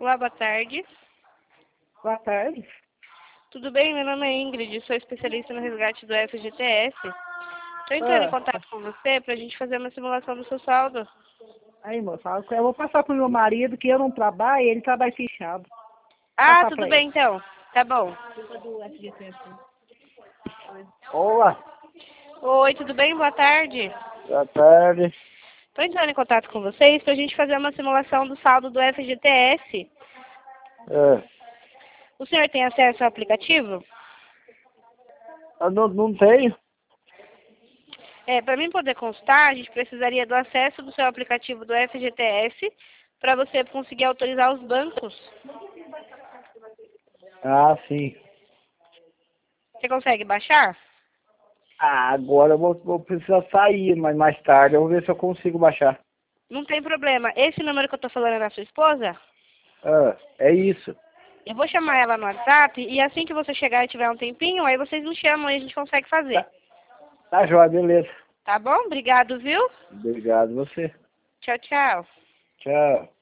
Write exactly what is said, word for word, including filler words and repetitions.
Olá, boa tarde. Boa tarde. Tudo bem? Meu nome é Ingrid, sou especialista no resgate do F G T S. Estou entrando em Ah, contato com você para a gente fazer uma simulação do seu saldo. aí, moça, eu vou passar pro meu marido, que eu não trabalho, ele trabalha fechado. Ah, Passar tudo pra bem ele. então. Tá bom. Olá, Oi, tudo bem? Boa tarde. boa tarde. Estou entrando em contato com vocês para a gente fazer uma simulação do saldo do F G T S. É, O senhor tem acesso ao aplicativo? eu não, não tenho. É, para mim poder constar, a gente precisaria do acesso do seu aplicativo do F G T S para você conseguir autorizar os bancos. Ah, sim. Você consegue baixar? Ah, agora eu vou, vou precisar sair, mas mais tarde eu vou ver se eu consigo baixar. Não tem problema. Esse número que eu estou falando é da sua esposa? Ah, é isso. Eu vou chamar ela no WhatsApp e assim que você chegar e tiver um tempinho, aí vocês me chamam e a gente consegue fazer. Tá, tá jóia, beleza. Tá bom? Obrigado, viu? Obrigado você. Tchau, tchau. Tchau.